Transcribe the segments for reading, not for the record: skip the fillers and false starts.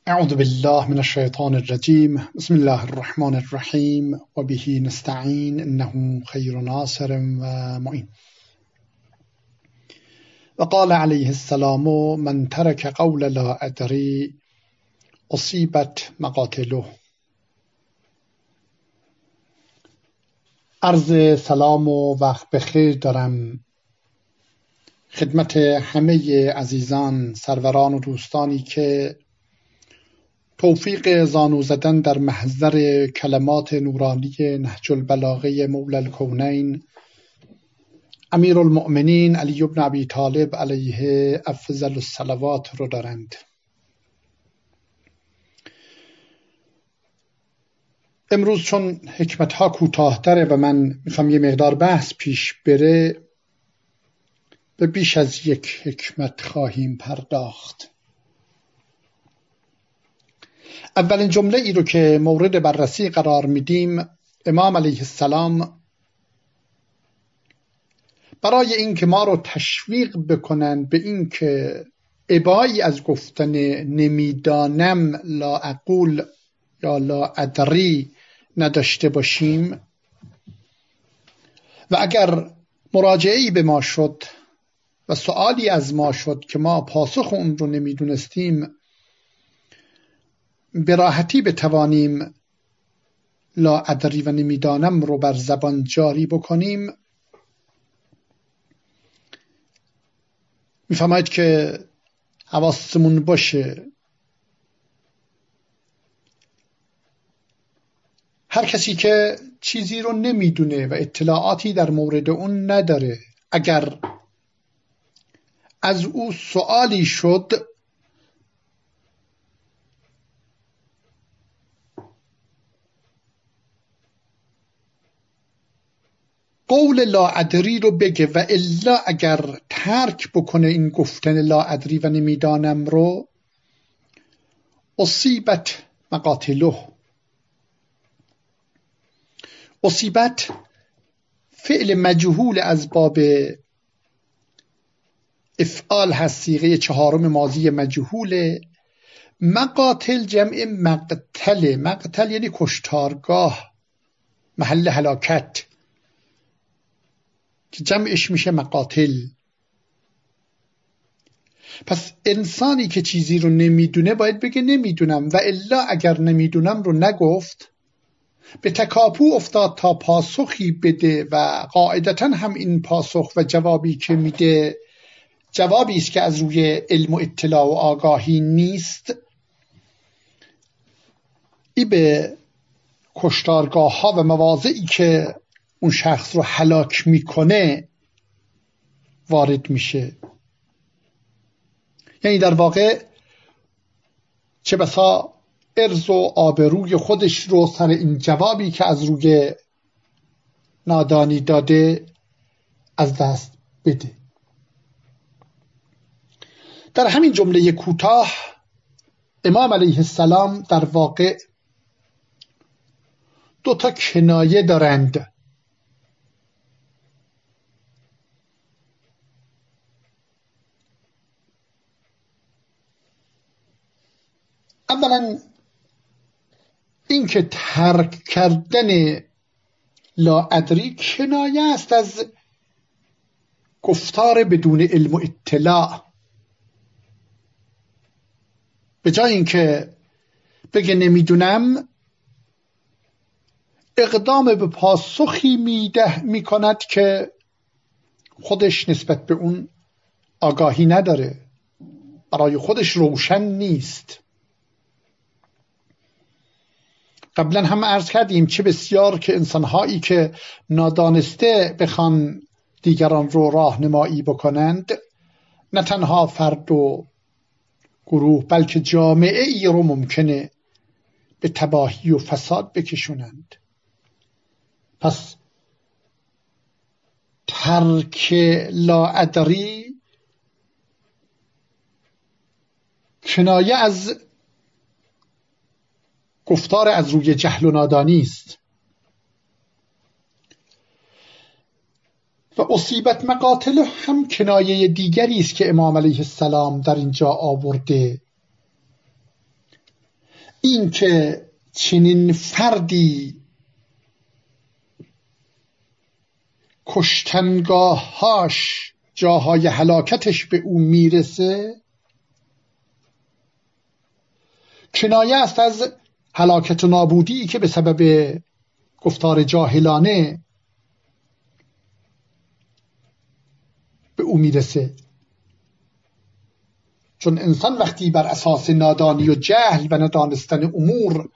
اعوذ بالله من الشیطان الرجیم بسم الله الرحمن الرحیم و به نستعین انه خیر ناصر و معین. و قال علیه السلام من ترک قول لا ادری اصیبت مقاتله. عرض سلام و وقت بخیر دارم خدمت همه عزیزان، سروران و دوستانی که توفیق زانو زدن در محضر کلمات نورانی نهج البلاغه مولا الکونین امیر المؤمنین علی بن ابی طالب علیه افضل الصلوات رو دارند. امروز چون حکمت ها کوتاه تره و من میخوام یه مقدار بحث پیش بره، به بیش از یک حکمت خواهیم پرداخت. اولین جمله ای رو که مورد بررسی قرار میدیم، امام علیه السلام برای اینکه ما رو تشویق بکنن به اینکه ابایی از گفتن نمیدانم، لا اقول یا لا ادری نداشته باشیم و اگر مراجعه‌ای به ما شد و سوالی از ما شد که ما پاسخ اون رو نمیدونستیم، به راحتی بتوانیم لا ادری و نمیدانم رو بر زبان جاری بکنیم. میفهمید که حواسمون باشه هر کسی که چیزی رو نمیدونه و اطلاعاتی در مورد اون نداره، اگر از او سوالی شد قول لا ادری رو بگه و الا اگر ترک بکنه این گفتن لا ادری و نمیدانم رو، اصیبت مقاتله. اصیبت فعل مجهول از باب افعال هست، صیغه چهارم ماضی مجهوله. مقاتل جمع مقتل. مقتل یعنی کشتارگاه، محل هلاکت، که جمعش میشه مقاتل. پس انسانی که چیزی رو نمیدونه باید بگه نمیدونم و الا اگر نمیدونم رو نگفت، به تکاپو افتاد تا پاسخی بده و قاعدتا هم این پاسخ و جوابی که میده جوابی است که از روی علم و اطلاع و آگاهی نیست، ای به کشتارگاه ها و مواضعی که اون شخص رو هلاک میکنه وارد میشه. یعنی در واقع چه بسا عرض و آبروی خودش رو سر این جوابی که از روی نادانی داده از دست بده. در همین جمله کوتاه امام علیه السلام در واقع دو تا کنایه دارند. اولا این که ترک کردن لا ادری کنایه است از گفتار بدون علم و اطلاع. به جای اینکه بگه نمیدونم، اقدام به پاسخی میکند که خودش نسبت به اون آگاهی نداره، برای خودش روشن نیست. قبلا هم عرض کردیم چه بسیار که انسانهایی که نادانسته بخوان دیگران رو راهنمایی بکنند، نه تنها فرد و گروه بلکه جامعه ای رو ممکنه به تباهی و فساد بکشونند. پس ترک لا ادری کنایه از گفتار از روی جهل و نادانی است. و اصیبت مقاتل هم کنایه دیگری است که امام علیه السلام در اینجا آورده. این که چنین فردی کشتنگاه‌هاش جاهای هلاکتش به او میرسه کنایه است از هلاکت و نابودی که به سبب گفتار جاهلانه به او میرسه. چون انسان وقتی بر اساس نادانی و جهل و ندانستن امور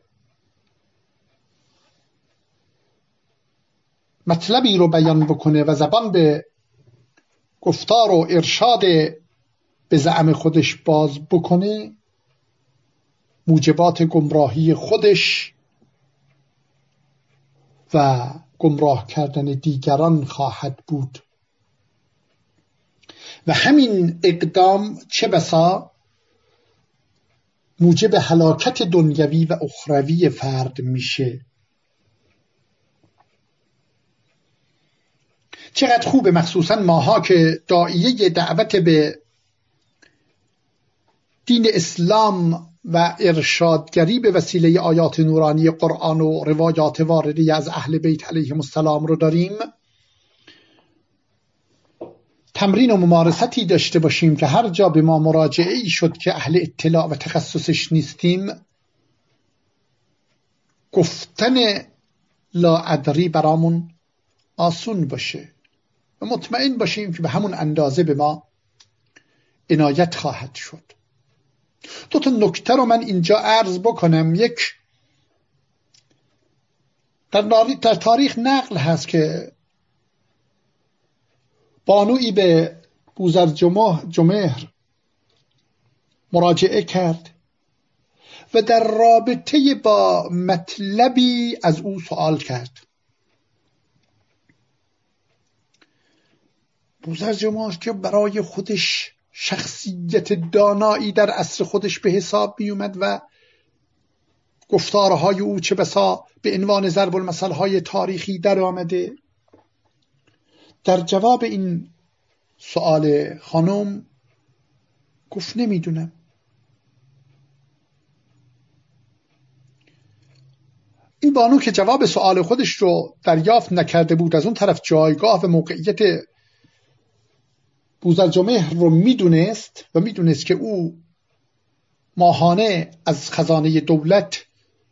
مطلبی رو بیان بکنه و زبان به گفتار و ارشاد به زعم خودش باز بکنه، موجبات گمراهی خودش و گمراه کردن دیگران خواهد بود و همین اقدام چه بسا موجب هلاکت دنیوی و اخروی فرد میشه. چقدر خوبه مخصوصا ماها که داعیه دعوت به دین اسلام و ارشادگری به وسیله آیات نورانی قرآن و روایات وارده از اهل بیت علیهم السلام رو داریم، تمرین و ممارستی داشته باشیم که هر جا به ما مراجعه ای شد که اهل اطلاع و تخصصش نیستیم، گفتن لا ادری برامون آسون باشه و مطمئن باشیم که به همون اندازه به ما عنایت خواهد شد. دو تا نکته رو من اینجا عرض بکنم. یک، در تاریخ نقل هست که بانویی به بوذرجمهر مراجعه کرد و در رابطه با مطلبی از او سوال کرد. بوذرجمهر که برای خودش شخصیت دانایی در عصر خودش به حساب می اومد و گفتارهای او چه بسا به عنوان ضرب المثل های تاریخی در آمده، در جواب این سوال خانم گفت نمیدونم. این بانو که جواب سوال خودش رو دریافت نکرده بود، از اون طرف جایگاه و موقعیت بوذرجمهر رو میدونست و میدونست که او ماهانه از خزانه دولت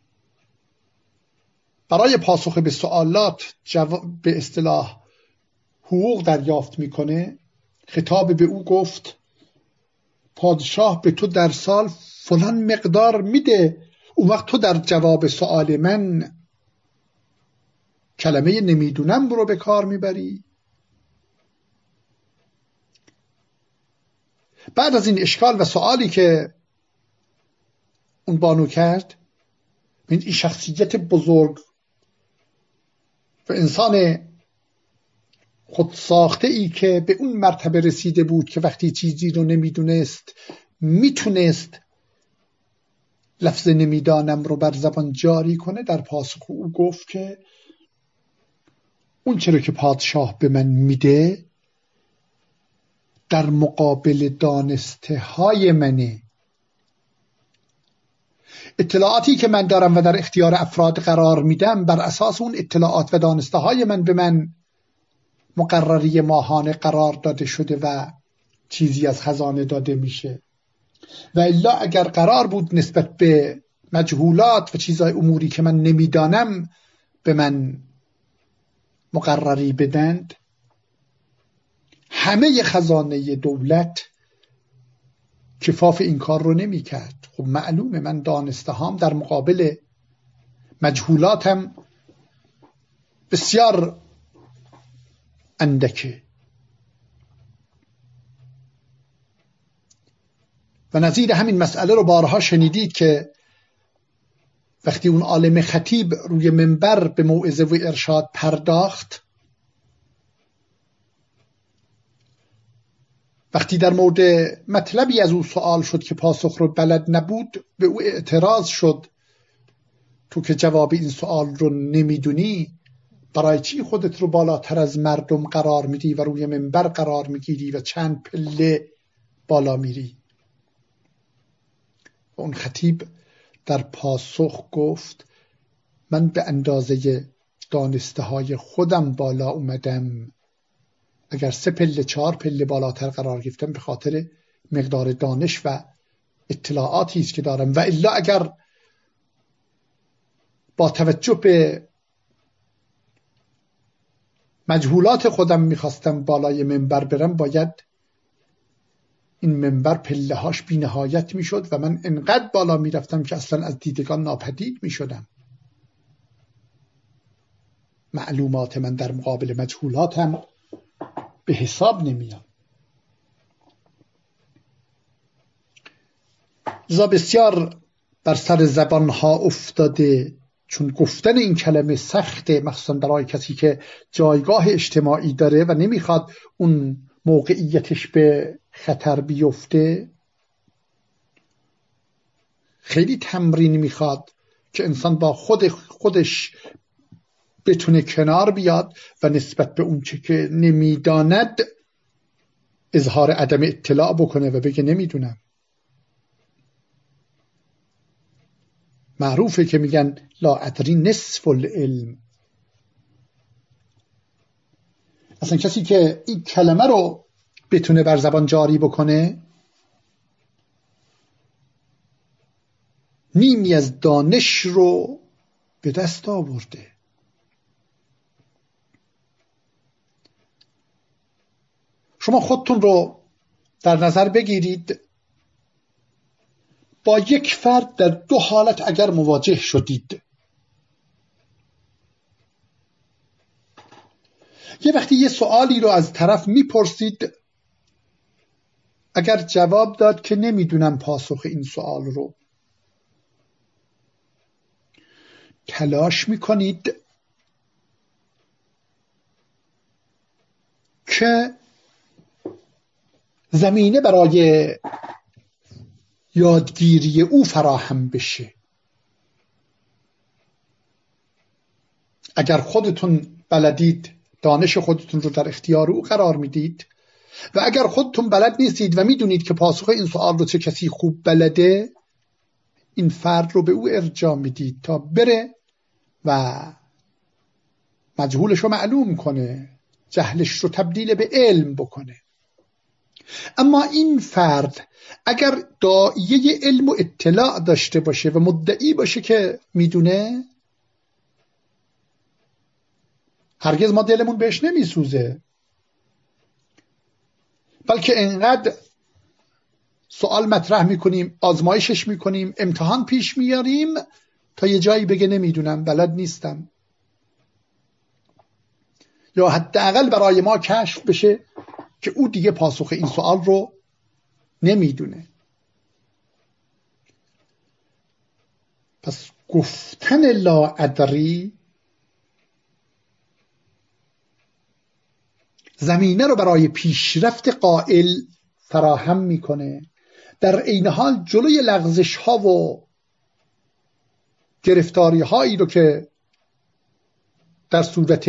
برای پاسخ به سوالات به اصطلاح حقوق دریافت میکنه. خطاب به او گفت پادشاه به تو در سال فلان مقدار میده، اون وقت تو در جواب سوال من کلمه نمیدونم رو به کار میبری. بعد از این اشکال و سوالی که اون بانو کرد، این شخصیت بزرگ و انسان خودساخته ای که به اون مرتبه رسیده بود که وقتی چیزی رو نمیدونست میتونست لفظ نمیدانم رو بر زبان جاری کنه، در پاسخ او گفت که اون چرا که پادشاه به من میده در مقابل دانسته های منه. اطلاعاتی که من دارم و در اختیار افراد قرار میدم بر اساس اون اطلاعات و دانسته های من به من مقرری ماهانه قرار داده شده و چیزی از خزانه داده میشه. و الا اگر قرار بود نسبت به مجهولات و چیزهای اموری که من نمیدانم به من مقرری بدند، همه خزانه دولت کفاف این کار رو نمی کرد. خب معلومه من دانسته هام در مقابل مجهولاتم بسیار اندکه. و نظیر همین مسئله رو بارها شنیدید که وقتی اون عالم خطیب روی منبر به موعظه و ارشاد پرداخت، وقتی در مورد مطلبی از او سوال شد که پاسخ رو بلد نبود، به او اعتراض شد تو که جواب این سوال رو نمیدونی برای چی خودت رو بالاتر از مردم قرار میدی و روی منبر قرار میگیری و چند پله بالا میری؟ و اون خطیب در پاسخ گفت من به اندازه دانسته های خودم بالا اومدم. اگر 3 پله 4 پله بالاتر قرار گرفتم به خاطر مقدار دانش و اطلاعاتی است که دارم، و الا اگر با توجه به مجهولات خودم میخواستم بالای منبر برم، باید این منبر پله هاش بی نهایت میشد و من انقدر بالا میرفتم که اصلا از دیدگان ناپدید میشدم. معلومات من در مقابل مجهولاتم به حساب نمیاد. لذا بسیار بر سر زبانها افتاده، چون گفتن این کلمه سخته، مخصوصا برای کسی که جایگاه اجتماعی داره و نمیخواد اون موقعیتش به خطر بیفته. خیلی تمرین میخواد که انسان با خودش بتونه کنار بیاد و نسبت به اون چه که نمیداند اظهار عدم اطلاع بکنه و بگه نمیدونم. معروفه که میگن لا ادری نصف العلم. اصلا کسی که این کلمه رو بتونه بر زبان جاری بکنه نیمی از دانش رو به دست آورده. شما خودتون رو در نظر بگیرید، با یک فرد در 2 حالت اگر مواجه شدید. یه وقتی یه سوالی رو از طرف میپرسید، اگر جواب داد که نمیدونم پاسخ این سوال رو، تلاش میکنید که زمینه برای یادگیری او فراهم بشه. اگر خودتون بلدید دانش خودتون رو در اختیار او قرار میدید، و اگر خودتون بلد نیستید و میدونید که پاسخ این سوال رو چه کسی خوب بلده، این فرد رو به او ارجاع میدید تا بره و مجهولش رو معلوم کنه، جهلش رو تبدیل به علم بکنه. اما این فرد اگر داعیه علم و اطلاع داشته باشه و مدعی باشه که میدونه، هرگز ما دلمون بهش نمیسوزه، بلکه انقدر سوال مطرح میکنیم، آزمایشش میکنیم، امتحان پیش میاریم تا یه جایی بگه نمیدونم، بلد نیستم، یا حداقل برای ما کشف بشه که او دیگه پاسخ این سوال رو نمیدونه. پس گفتن لا ادری زمینه رو برای پیشرفت قائل فراهم میکنه، در عین حال جلوی لغزش ها و گرفتاری هایی رو که در صورت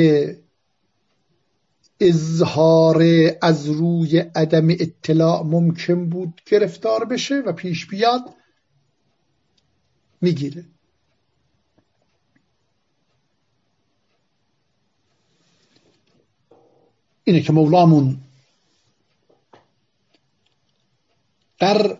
اظهار از روی عدم اطلاع ممکن بود گرفتار بشه و پیش بیاد میگیره. اینه که مولامون در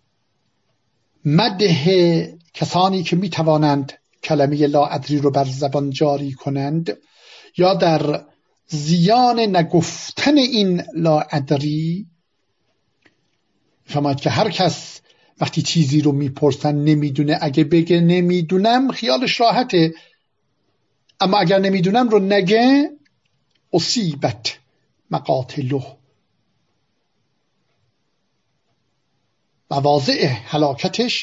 مدح کسانی که میتوانند کلمه لا ادری رو بر زبان جاری کنند، یا در زیان نگفتن این لا ادری، فهمید که هر کس وقتی چیزی رو میپرسن نمیدونه، اگه بگه نمیدونم خیالش راحته، اما اگر نمیدونم رو نگه اصیبت مقاتله، مواضع هلاکتش،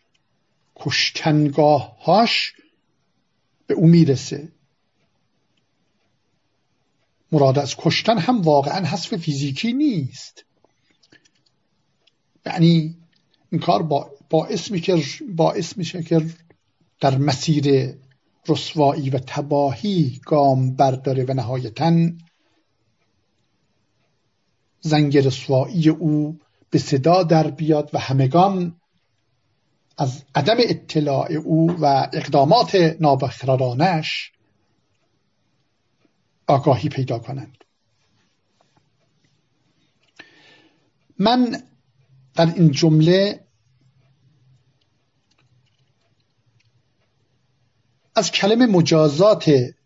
کشتنگاهاش به او میرسه. مراد از کشتن هم واقعا حذف فیزیکی نیست، یعنی این کار باعث میشه که در مسیر رسوایی و تباهی گام برداره و نهایتاً زنگ رسوایی او به صدا در بیاد و همگان از عدم اطلاع او و اقدامات نابخردانش آگاهی پیدا کنند. من در این جمله از کلمه مجازات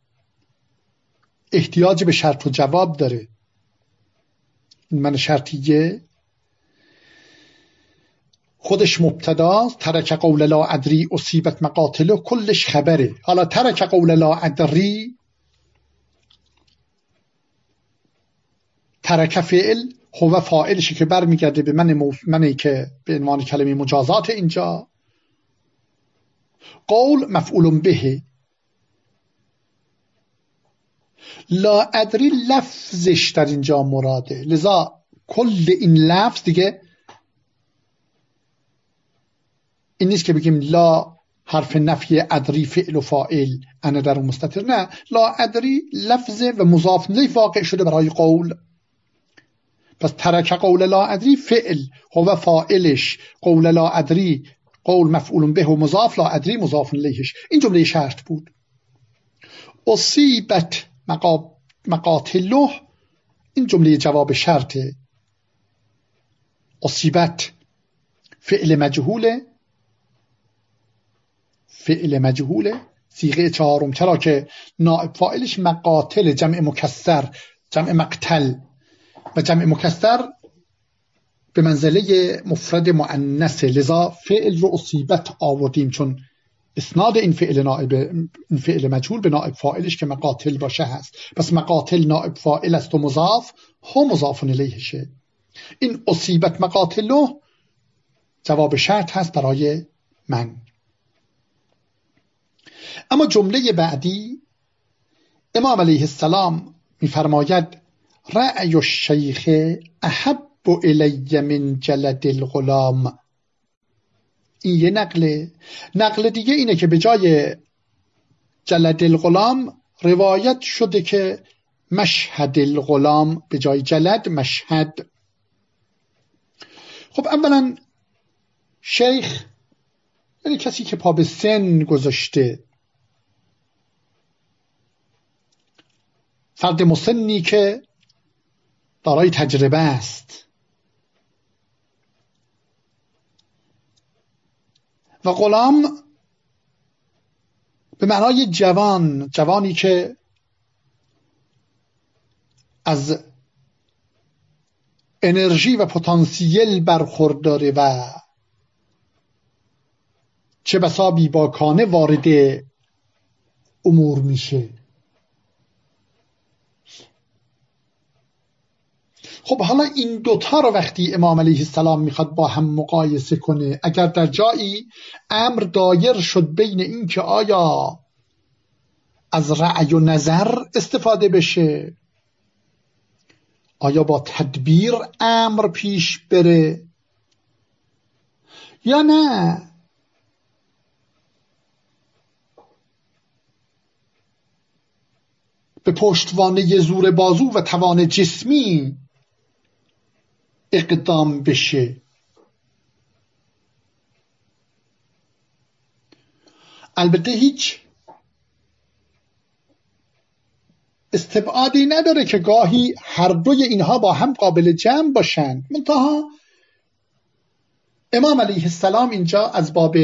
احتیاج به شرط و جواب داره. این من شرطیه خودش مبتداست، ترک قول لا ادری اصیبت مقاتله، کلش خبره. حالا ترک قول لا ادری، ترک فعل، هو فاعلشه که برمیگرده به منی که به عنوان کلمه مجازات اینجا. قول مفعول به، لا ادری لفظش در اینجا مراده، لذا کل این لفظ دیگه این نیست که بگیم لا حرف نفی ادری فعل و فاعل انا در مستتر، نه، لا ادری لفظ و مضاف الیه واقع شده برای قول. پس ترک قول لا ادری فعل، هو فاعلش، قول لا ادری قول مفعول به و مضاف، لا ادری مضاف الیهش. این جمله شرط بود. اصیبت مقاتله، این جمله جواب شرطه. اصیبت فعل مجهوله، صیغه چهارم، چرا که نائب فاعلش مقاتل، جمع مکسر، جمع مقتل، و جمع مکسر به منزله مفرد مؤنث، لذا فعل رو اصیبت آوردیم چون اسناد این فعل مجهول به نائب فاعلش که مقاتل باشه هست. پس مقاتل نائب فاعل است و مضاف، هم مضاف الیهشه. این اصیبت مقاتله جواب شرط هست برای من. اما جمله بعدی امام علیه السلام میفرماید رأی الشیخ احب الی من جلد الغلام. این یه نقل دیگه اینه که به جای جلد الغلام روایت شده که مشهد الغلام، به جای جلد مشهد. خب اولا شیخ یعنی کسی که پا به سن گذاشته، فرد مسنی که دارای تجربه است. و غلام به معنای جوانی که از انرژی و پتانسیل برخورداره و چه بسا بیباکانه وارد امور میشه. خب حالا این دوتا رو وقتی امام علیه السلام میخواد با هم مقایسه کنه، اگر در جایی امر دایر شد بین این که آیا از رأی و نظر استفاده بشه، آیا با تدبیر امر پیش بره یا نه، به پشتوانه زور بازو و توان جسمی اقدام بشه. البته هیچ استبعادی نداره که گاهی هر دوی اینها با هم قابل جمع باشند. منتها امام علیه السلام اینجا از باب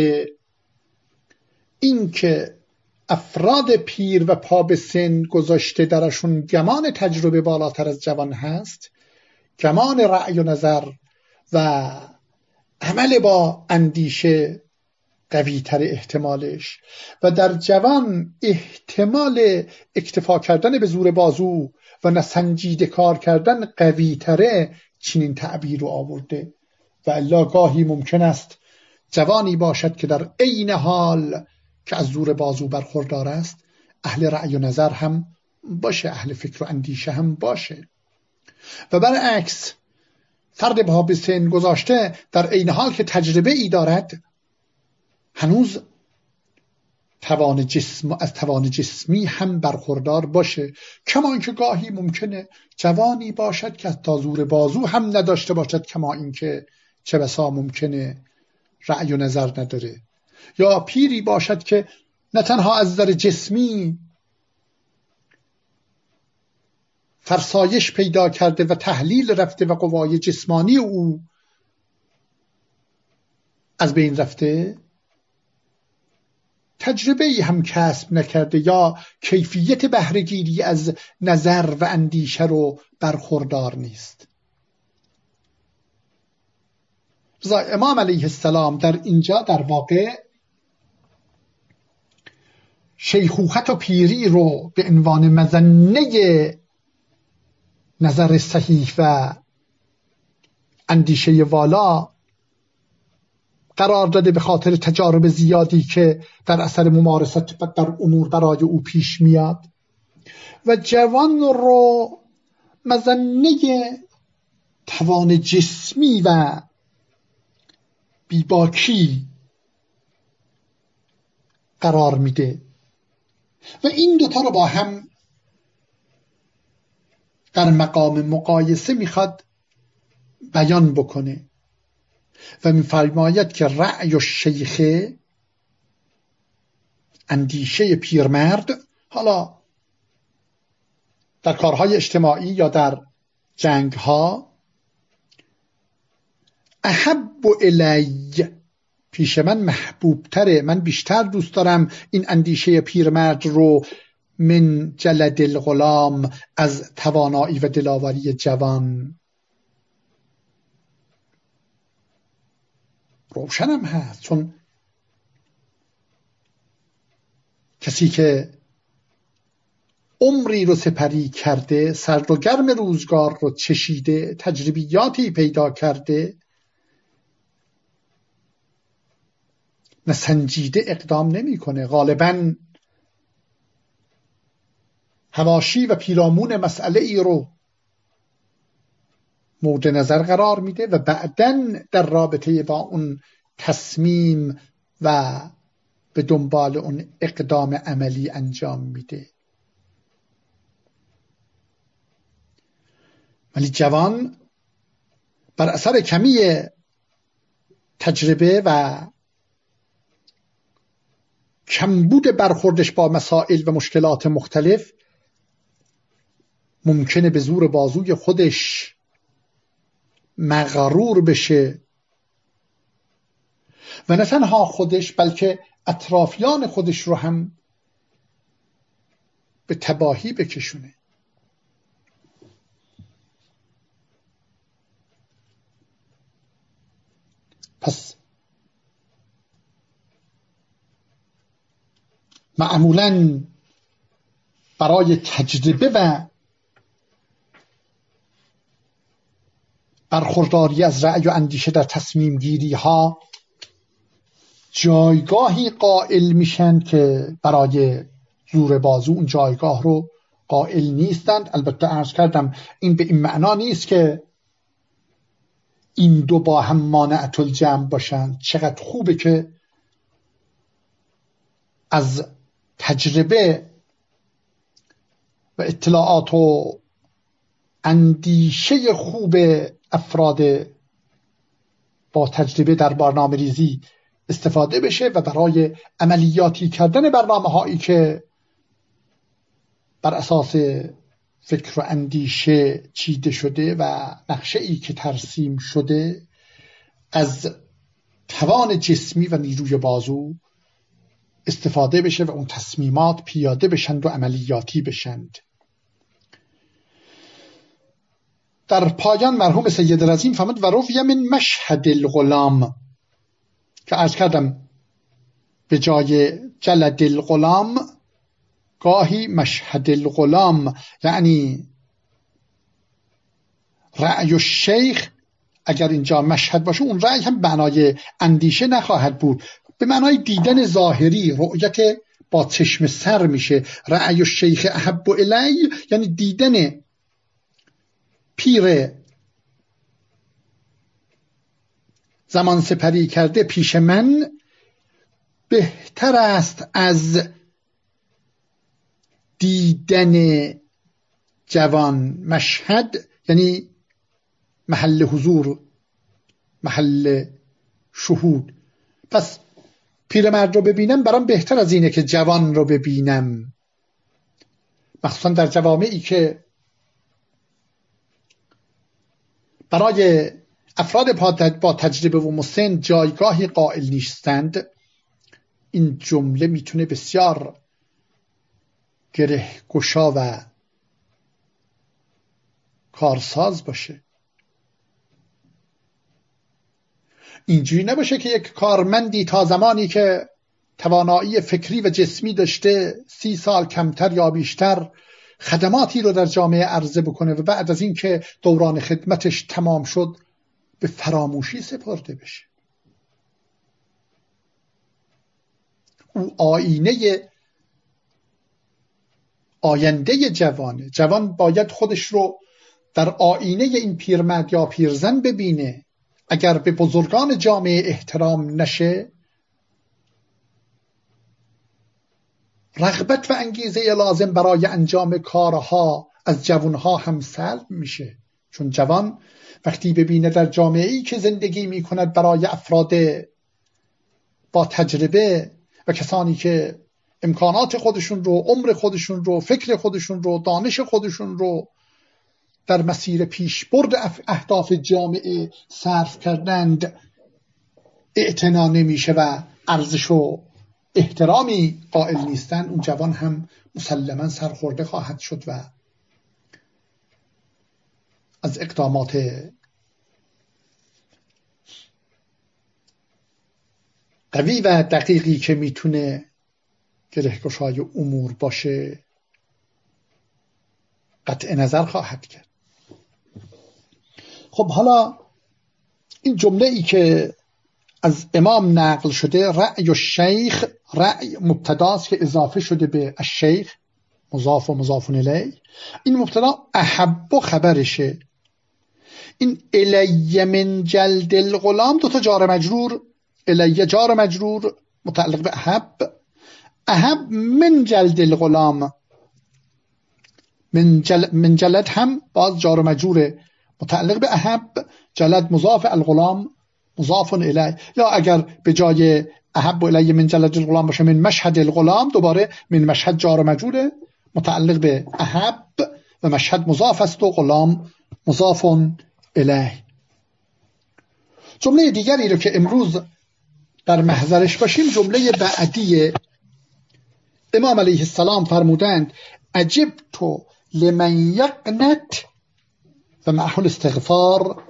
این که افراد پیر و پا به سن گذاشته درشون گمان تجربه بالاتر از جوان هست، گمان رأی و نظر و عمل با اندیشه قوی تر احتمالش، و در جوان احتمال اکتفا کردن به زور بازو و نسنجیده کار کردن قوی تره، چنین تعبیر رو آورده. و الا گاهی ممکن است جوانی باشد که در عین حال که از زور بازو برخوردار است اهل رأی و نظر هم باشه، اهل فکر و اندیشه هم باشه. و برعکس فرد با به سن گذاشته در عین حال که تجربه ای دارد هنوز از توان جسمی هم برخوردار باشه. کما اینکه گاهی ممکنه جوانی باشد که تا زور بازو هم نداشته باشد، کما اینکه چه بسا ممکنه رأی و نظر نداره، یا پیری باشد که نه تنها از نظر جسمی فرسایش پیدا کرده و تحلیل رفته و قوای جسمانی او از بین رفته، تجربه ای هم کسب نکرده یا کیفیت بهره‌گیری از نظر و اندیشه رو برخوردار نیست. امام علیه السلام در اینجا در واقع شیخوخت و پیری رو به عنوان مظنه نظر صحیح و اندیشه والا قرار داده، به خاطر تجارب زیادی که در اثر ممارست در امور برای او پیش میاد، و جوان رو مظنه توان جسمی و بیباکی قرار میده و این دوتا رو با هم در مقام مقایسه میخواد بیان بکنه و میفرماید که رأی الشیخ، اندیشه پیرمرد، حالا در کارهای اجتماعی یا در جنگها، احب الی، پیش من محبوب تره، من بیشتر دوست دارم این اندیشه پیرمرد رو من جلد الغلام، از توانایی و دلاوری جوان. روشنم هست، چون کسی که عمری رو سپری کرده، سرد و گرم روزگار رو چشیده، تجربیاتی پیدا کرده، نسنجیده اقدام نمی‌کنه. غالباً حواشی و پیرامون مسئله ای رو مورد نظر قرار میده و بعداً در رابطه با اون تصمیم و به دنبال اون اقدام عملی انجام میده. ولی جوان بر اثر کمی تجربه و کمبود برخوردش با مسائل و مشکلات مختلف ممکنه به زور بازوی خودش مغرور بشه و نه تنها خودش بلکه اطرافیان خودش رو هم به تباهی بکشونه. پس معمولاً برای تجربه و برخورداری از رأی و اندیشه در تصمیم گیری ها جایگاهی قائل میشن که برای زور بازو اون جایگاه رو قائل نیستند. البته عرض کردم این به این معنا نیست که این دو با هم مانعت الجمع باشن. چقدر خوبه که از تجربه و اطلاعات و اندیشه خوب افراد با تجربه در برنامه ریزی استفاده بشه و برای عملیاتی کردن برنامه هایی که بر اساس فکر و اندیشه چیده شده و نقشه ای که ترسیم شده از توان جسمی و نیروی بازو استفاده بشه و اون تصمیمات پیاده بشند و عملیاتی بشند. در پایان مرحوم سید رزین فرمود و روی من مشهد الغلام، که عرض کردم به جای جلد الغلام گاهی مشهد الغلام، یعنی رأی الشیخ اگر اینجا مشهد باشه اون رأی هم معنای اندیشه نخواهد بود، به معنای دیدن ظاهری، رؤیت با چشم سر میشه. رأی الشیخ احب الی یعنی دیدن پیر زمان سپری کرده پیش من بهتر است از دیدن جوان. مشهد یعنی محل حضور، محل شهود. پس پیرمرد رو ببینم برام بهتر از اینه که جوان رو ببینم، مخصوصا در جوامعی که برای افراد با تجربه و مسن جایگاهی قائل نیستند. این جمله میتونه بسیار گره گشا و کارساز باشه. اینجوری نباشه که یک کارمندی تا زمانی که توانایی فکری و جسمی داشته 30 سال کمتر یا بیشتر خدماتی رو در جامعه عرضه بکنه و بعد از این که دوران خدمتش تمام شد به فراموشی سپرده بشه. او آینه آینده جوانه. جوان باید خودش رو در آینه این پیرمرد یا پیرزن ببینه. اگر به بزرگان جامعه احترام نشه، رغبت و انگیزه لازم برای انجام کارها از جوانها هم سلب میشه. چون جوان وقتی ببینه در جامعه‌ای که زندگی میکند برای افراد با تجربه و کسانی که امکانات خودشون رو، عمر خودشون رو، فکر خودشون رو، دانش خودشون رو در مسیر پیشبرد اهداف جامعه صرف کردند، اعتنا نمیشه و ارزش و احترامی قائل نیستند، اون جوان هم مسلما سرخورده خواهد شد و از اقدامات قوی و دقیقی که میتونه گرهگشای امور باشه قطع نظر خواهد کرد. خب حالا این جمله ای که از امام نقل شده، رأی الشیخ، رأی مبتداست که اضافه شده به الشیخ، مضاف و مضاف الیه. این مبتدا احب خبرشه. این الی من جلد الغلام، دو تا جار مجرور، الی جار مجرور متعلق به احب، احب من جلد الغلام، من جلد هم باز جار مجرور متعلق به احب، جلد مضاف، الغلام مضاف الیه. یا اگر به جای احب الی من جلد الغلام باشه من مشهد الغلام، دوباره من مشهد جار مجرور متعلق به احب و مشهد مضاف است و غلام مضاف الیه. جمله دیگری رو که امروز در محضرش باشیم جمله بعدی امام علیه السلام فرمودند عجبت لمن یقنت و معه الاستغفار.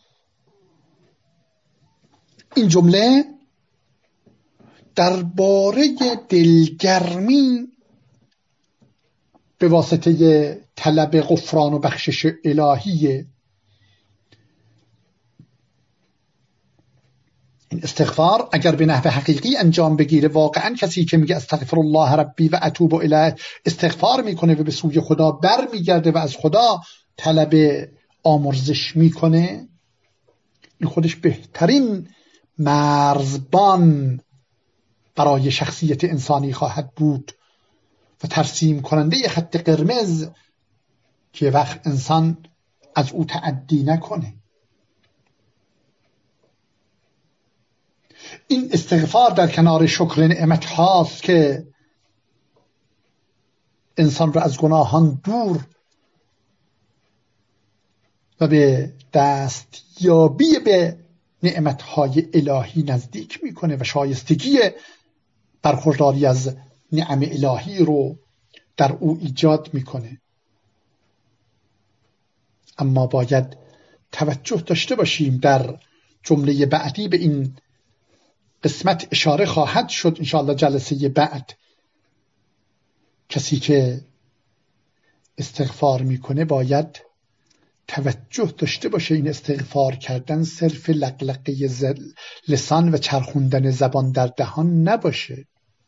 این جمله درباره دلگرمی به واسطه طلب غفران و بخشش الهیه. این استغفار اگر به نحو حقیقی انجام بگیره، واقعا کسی که میگه استغفر الله ربی و اتوب الیه استغفار میکنه و به سوی خدا بر میگرده و از خدا طلب آمرزش میکنه، این خودش بهترین مرزبان برای شخصیت انسانی خواهد بود و ترسیم کننده خط قرمز که وقت انسان از او تعدی نکنه. این استغفار در کنار شکر نعمت هاست که انسان را از گناهان دور و به دستیابی به نعمتهای الهی نزدیک میکنه و شایستگی برخورداری از نعم الهی رو در او ایجاد میکنه. اما باید توجه داشته باشیم، در جمله بعدی به این قسمت اشاره خواهد شد انشاءالله جلسه بعد. کسی که استغفار میکنه باید توجه داشته باشه این استغفار کردن صرف لقلقه لسان و چرخوندن زبان در دهان نباشه.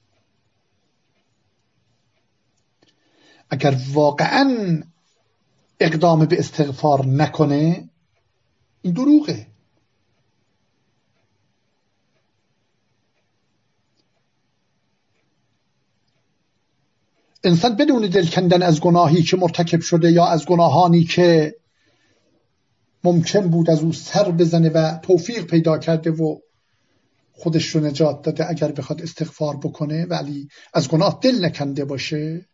اگر واقعا اقدام به استغفار نکنه این دروغه. انسان بدون دل کندن از گناهی که مرتکب شده یا از گناهانی که ممکن بود از او سر بزنه و توفیق پیدا کرده و خودش رو نجات داده اگر بخواد استغفار بکنه ولی از گناه دل نکنده باشه،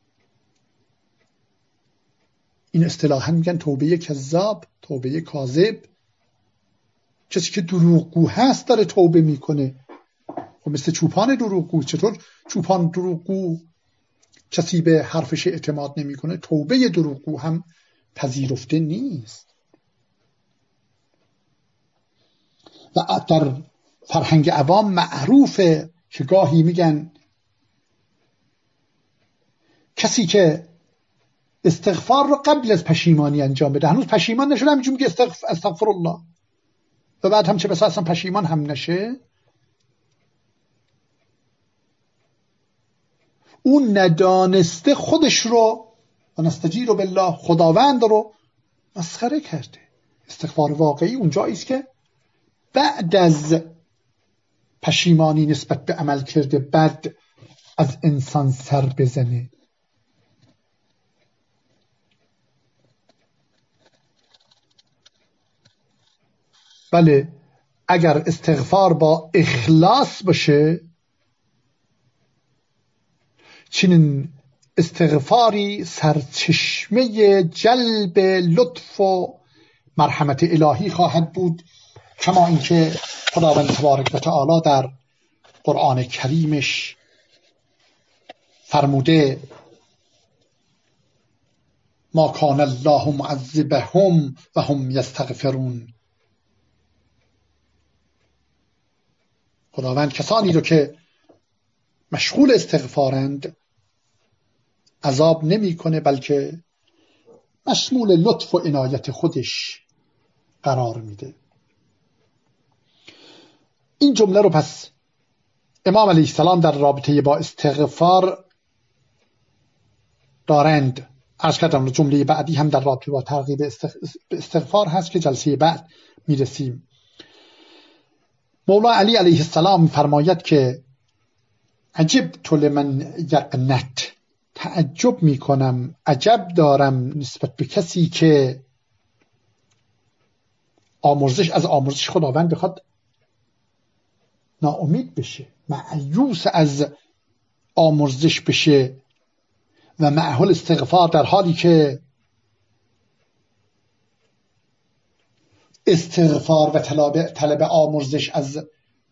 این اصطلاحاً میگن توبه کذاب، توبه کاذب. کسی که دروغگو هست داره توبه میکنه. خب مثل چوپان دروغگو، چطور چوپان دروغگو کسی به حرفش اعتماد نمیکنه، توبه دروغگو هم پذیرفته نیست. و در فرهنگ عوام معروفه که گاهی میگن کسی که استغفار رو قبل از پشیمانی انجام بده، هنوز پشیمان نشده همینجور میگه استغفر الله، و بعد هم چه بسا اصلا پشیمان هم نشه، اون ندانسته خودش رو و نستجیر بالله خداوند رو مسخره کرده. استغفار واقعی اونجایی است که بعد از پشیمانی نسبت به عمل کرده بد از انسان سر بزنه. بله، اگر استغفار با اخلاص باشه، چنین استغفاری سرچشمه جلب لطف و مرحمت الهی خواهد بود، کما اینکه خداوند تبارک و تعالی در قرآن کریمش فرموده ما کان الله معذبهم و هم یستغفرون. خداوند کسانی رو که مشغول استغفارند عذاب نمی کنه، بلکه مشمول لطف و عنایت خودش قرار میده. این جمله رو پس امام علیه السلام در رابطه با استغفار دارند. عرض کردم جمله بعدی هم در رابطه با ترغیب استغفار هست که جلسه بعد میرسیم. مولا علی علیه السلام فرماید که عجبت لمن یقنت، تعجب میکنم، عجب دارم نسبت به کسی که از آمرزش خداوند بخواد ناامید بشه، مایوس از آمرزش بشه و معهول استغفار، در حالی که استغفار و طلب آمرزش از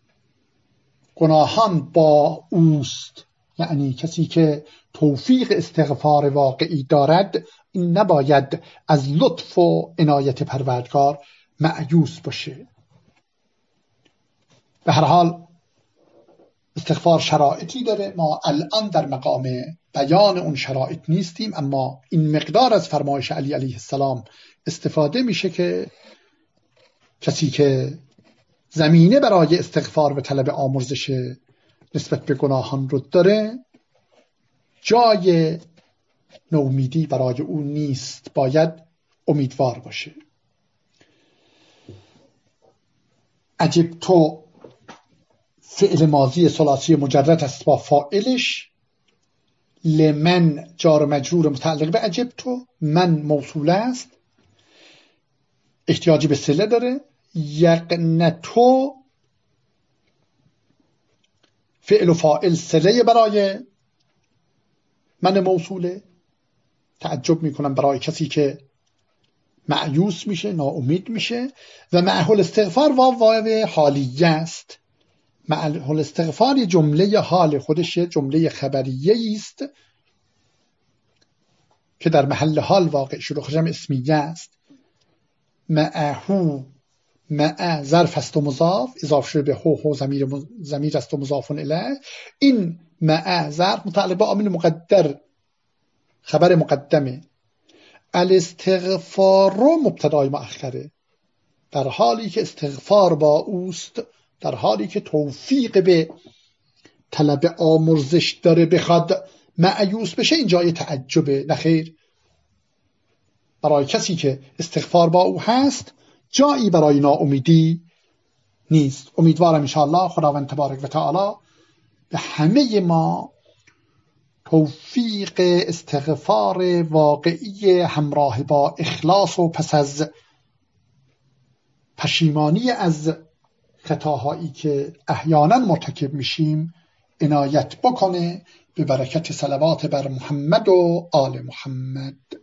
گناهان با اوست. یعنی کسی که توفیق استغفار واقعی دارد، این نباید از لطف و عنایت پروردگار مایوس باشه. به هر حال استغفار شرایطی داره، ما الان در مقام بیان اون شرایط نیستیم، اما این مقدار از فرمایش علی علیه السلام استفاده میشه که کسی که زمینه برای استغفار و طلب آمرزش نسبت به گناهان رو داره، جای نومیدی برای او نیست، باید امیدوار باشه. عجب تو فعل ماضی ثلاثی مجرد است با فاعلش، لمن جار مجرور متعلق به عجب تو، من موصوله است احتیاجی به صله داره، یقنتو فعل و فاعل صله برای من موصوله. تعجب میکنم برای کسی که مایوس میشه، ناامید میشه. و معهول استغفار واو حالیه است. معهول استغفار یه جمله حال خودش، جمله خبریه است که در محل حال واقع شده، خرجم اسمیه است. معهو، مع ظرف است و مضاف، اضافه شده به هو ضمیر است و مضاف الیه. این مع ظرف متعلق به عامل مقدر، خبر مقدمه. الاستغفار رو مبتدای مؤخره، در حالی که استغفار با اوست، در حالی که توفیق به طلب آمرزش داره بخواد مایوس بشه، این جای تعجبه. نخیر، برای کسی که استغفار با او هست جایی برای ناامیدی نیست. امیدوارم انشاءالله خداوند تبارک و تعالی به همه ما توفیق استغفار واقعی همراه با اخلاص و پس از پشیمانی از خطاهایی که احیانا مرتکب میشیم عنایت بکنه، به برکت صلوات بر محمد و آل محمد.